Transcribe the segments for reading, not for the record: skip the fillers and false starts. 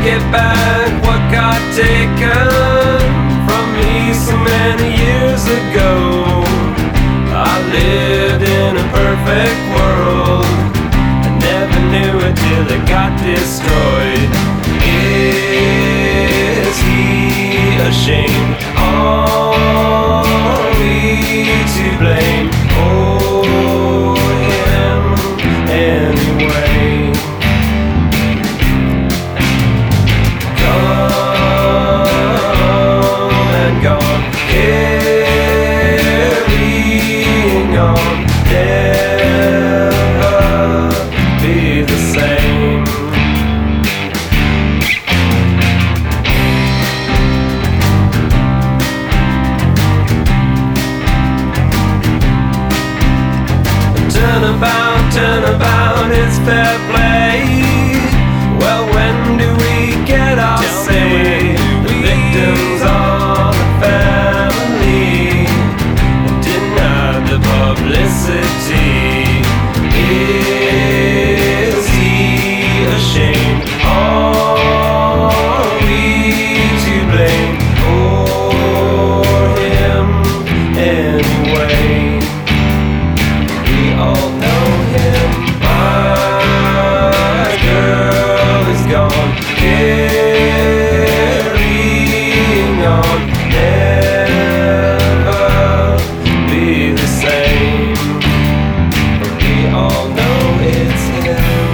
get back what got taken from me so many years ago. I lived in a perfect world, I never knew it till it got destroyed. Is he ashamed? Are we to blame? Oh, him anyway. Come and gone, carrying on, never be the same. Turn about, it's fair play. Well, when do we get our say? The victims are the family, denied the publicity. Is he ashamed? Are we to blame? Or him anyway? We all know him. My girl is gone, carrying on, never be the same. But we all know it's him.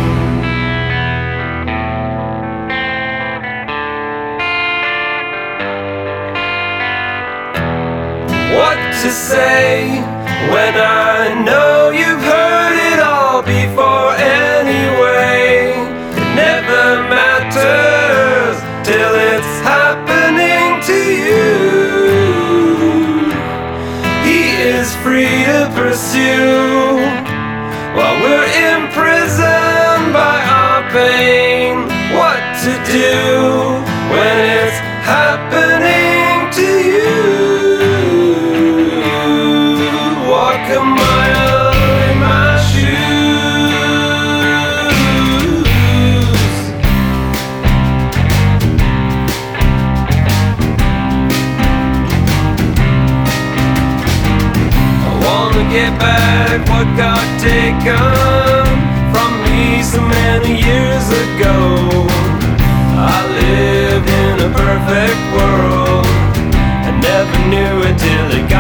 What to say when I know you've heard it all before anyway? It never matters till it's happening to you. He is free to pursue while we're imprisoned by our pain. What to do when it's happening to you? Walk a mile in my shoes. I wanna get back what got taken from me so many years ago. I lived in a perfect world, I never knew it till it got